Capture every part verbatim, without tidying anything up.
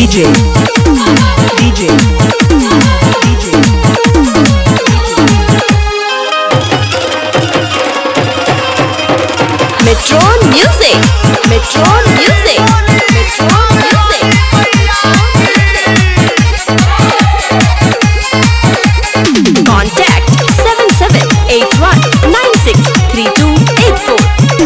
DJ DJ DJ Metron Music Metron Music Metron Music Contact seven seven eight one nine six three two eight four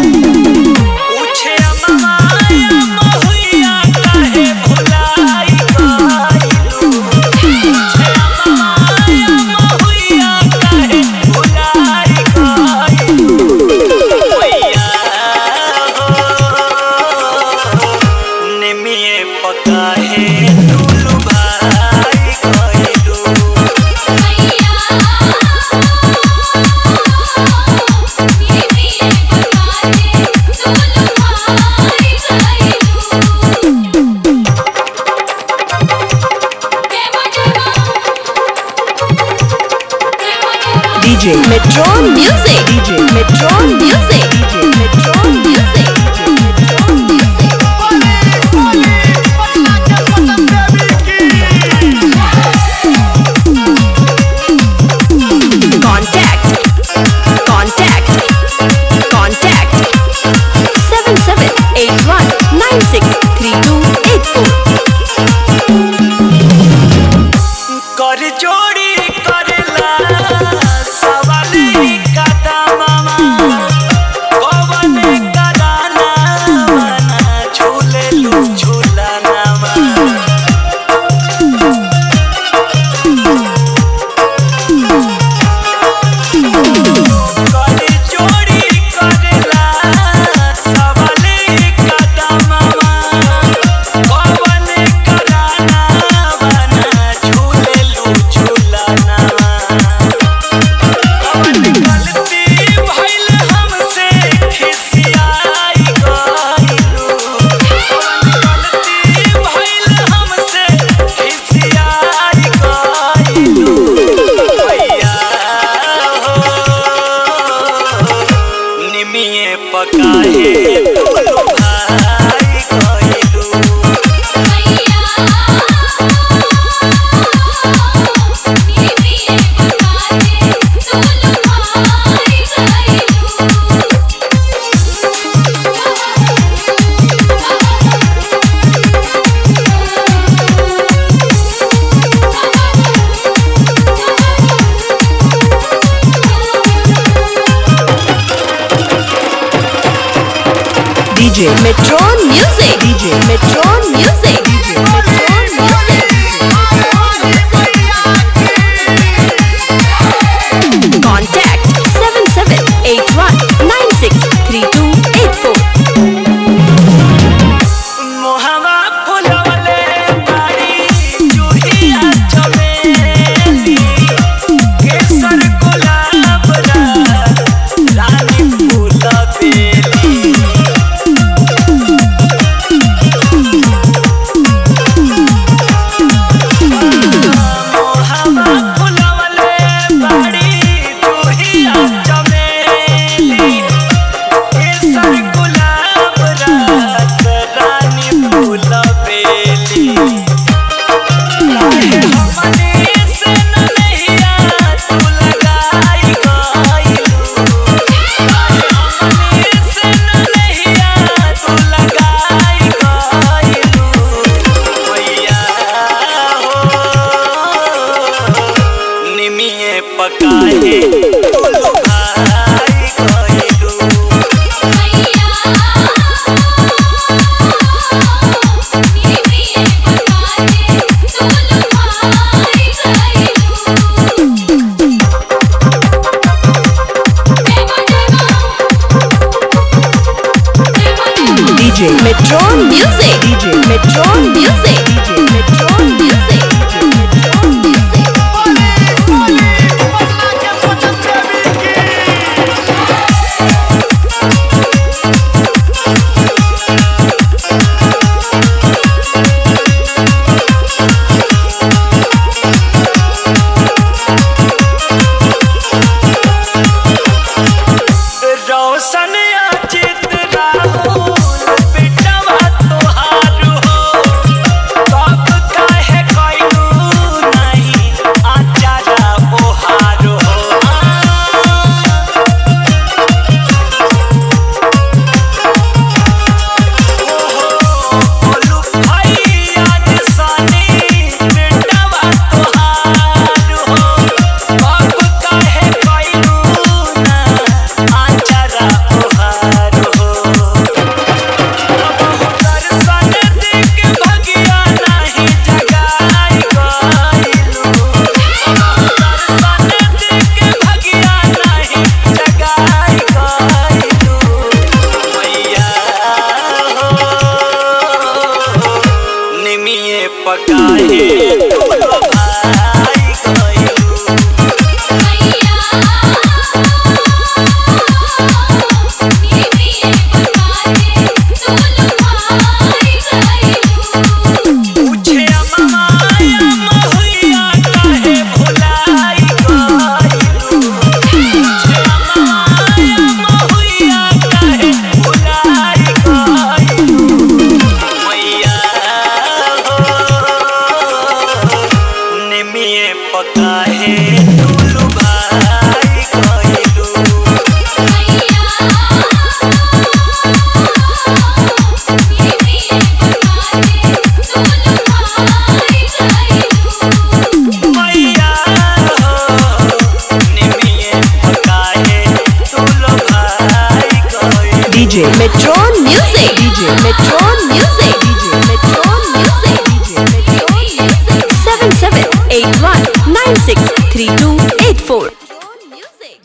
DJ Metron Music DJ Metron Music DJ Metron Music DJ Metron Music Contact Contact Contact seven seven eight one nine six three two eight four कर जोड़ी करला सवाली कदा मामा कौन कराना बना झूले लू झूलाना कर जोड़ी करला सवाली कदा मामा कौन कराना बना झूले लू झूलाना गलती भइल हमसे खिसियाई गइलू गलती भइल हमसे खिसियाई गइलू भैया हो निमिए पकाए बोलो भाई गइलू DJ Metron Music DJ Metron Music DJ Metron Music Contact seven seven eight one nine six three two eight four मोहवा फुलवले बाड़ी जूहिया चमेली केसर गुलाब रानी फूल बेली मोहवा फुलवले बाड़ी जूहिया चमेली केसर गुलाब रानी फूल बेली हमने से नैया तू लगाई गइलू हमने से नैया तू लगाई गइलू भैया हो निमिए पकाए बोलो भाई गइलू DJ Metron Music DJ Metron Music DJ Metron Music DJ Metron Music रोशन अजित राहुल बेटवा तोहार हो DJ Metron Music. DJ Metron Music. DJ Metron Music. DJ Metron Music. Seven seven eight one nine six three two